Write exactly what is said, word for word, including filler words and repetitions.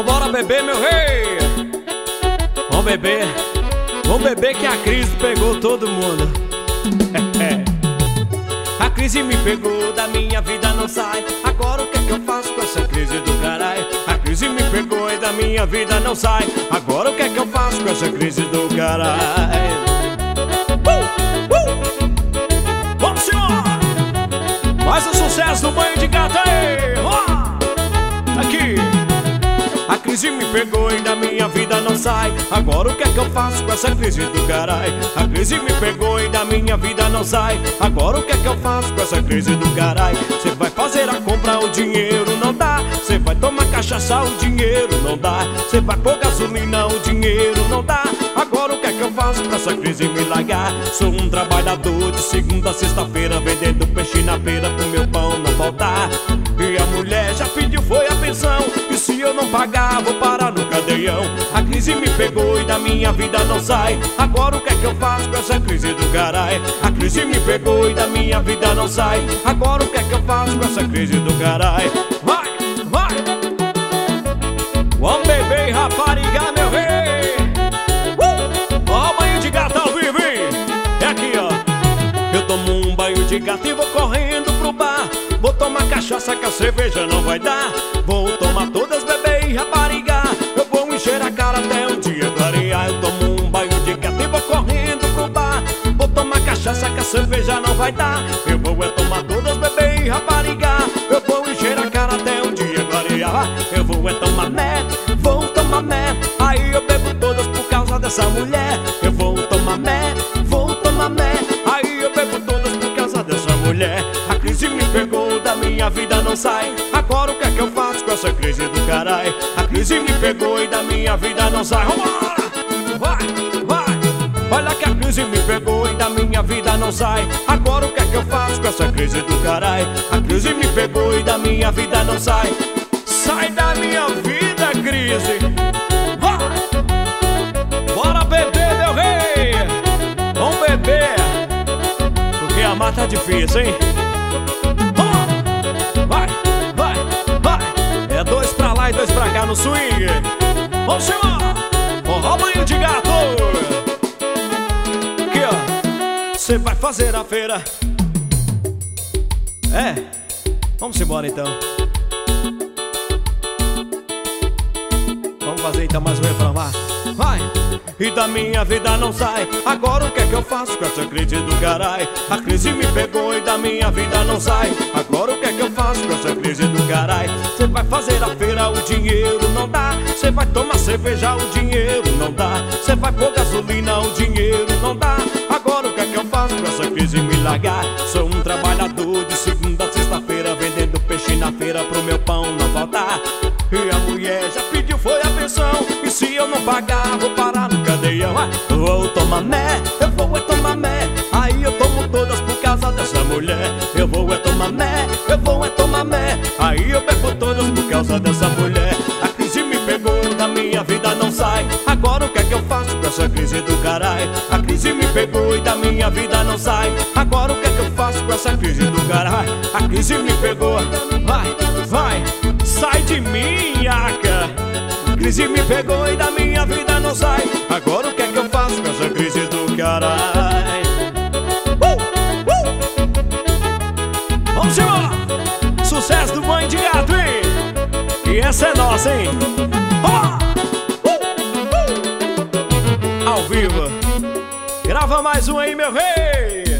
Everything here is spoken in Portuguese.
Vambora beber, meu rei. Vamos beber. Vamos beber que a crise pegou todo mundo. A crise me pegou, da minha vida não sai. Agora o que é que eu faço com essa crise do caralho? A crise me pegou e da minha vida não sai. Agora o que é que eu faço com essa crise do caralho? Uh, uh. Vamos embora! Mais um sucesso do banho de gato aí! Oh! Aqui! A crise me pegou e da minha vida não sai. Agora o que é que eu faço com essa crise do caralho? A crise me pegou e da minha vida não sai. Agora o que é que eu faço com essa crise do caralho? Cê vai fazer a compra, o dinheiro não dá. Cê vai tomar cachaça, o dinheiro não dá. Cê vai pôr gasolina, o dinheiro não dá. Agora o que é que eu faço pra essa crise me largar? Sou um trabalhador de segunda a sexta-feira, vendendo peixe na feira pro meu pão não faltar. E a mulher já pediu, foi a pensão. E se eu não pagar, vou parar no cadeião. A crise me pegou e da minha vida não sai. Agora o que é que eu faço com essa crise do caralho? A crise me pegou e da minha vida não sai. Agora o que é que eu faço com essa crise do caralho? Vai, vai! Vamos beber e rapariga, meu rei! Uh! Ó, banho de gato ao vivo, hein? É aqui, ó. Eu tomo um banho de gato e vou correndo pro bar. Vou tomar cachaça que a cerveja não vai dar. Vou tomar todas, beber e raparigar. Eu vou encher a cara até o dia clarear. Eu tomo um banho de gato e vou correndo pro bar. Vou tomar cachaça que a cerveja não vai dar. Eu vou é tomar todas, beber e raparigar. Eu vou encher a cara até o dia clarear. Eu vou é tomar mé, vou tomar mé. Aí eu bebo todas por causa dessa mulher. Eu vou tomar mé, vou tomar mé. Aí eu bebo todas por causa dessa mulher. A crise me pegou, da minha vida não sai. Agora o que é que eu faço com essa crise do caralho? A crise me pegou e da minha vida não sai. Vambora! Vai, vai! Olha que a crise me pegou e da minha vida não sai. Agora o que é que eu faço com essa crise do caralho? A crise me pegou e da minha vida não sai. Sai da minha vida, crise! Vai! Bora beber, meu rei! Vamos beber! Porque a mata tá difícil, hein? Vai, vai, vai! É dois pra lá e dois pra cá no swing. Vamos embora! Forró banho de gato! Aqui, ó. Você vai fazer a feira. É, vamos embora então. Vamos fazer então mais um refrão, vai! Vai! E da minha vida não sai. Agora o que é que eu faço com essa crise do caralho? A crise me pegou e da minha vida não sai. Agora o que é que eu faço com essa crise do caralho? Cê vai fazer a feira, o dinheiro não dá. Cê vai tomar cerveja, o dinheiro não dá. Cê vai pôr gasolina, o dinheiro não dá. Agora o que é que eu faço com essa crise me largar? Sou um trabalhador de segunda a sexta-feira, vendendo peixe na feira pro meu pão não faltar. E a mulher já pediu, foi a pensão. E se eu não pagar, vou parar no cadeião. Eu vou tomar mé, eu vou é tomar mé. Aí eu tomo todas por causa dessa mulher. Eu vou é tomar mé, eu vou é tomar mé. Aí eu bebo todas por causa dessa mulher. A crise me pegou, da minha vida não sai. Agora o que é que eu faço com essa crise do caralho? A crise me pegou e da minha vida não sai. Agora o que é que eu faço com essa crise do caralho? A crise me pegou, vai, vai. Sai de mim, Aca. A crise me pegou e da minha vida não sai. Agora o que é que eu faço com essa crise do caralho? Uh, uh. Vamos embora! Sucesso do banho de gato, hein? E essa é nossa, hein? Oh! Uh, uh. Ao vivo. Grava mais um aí, meu rei!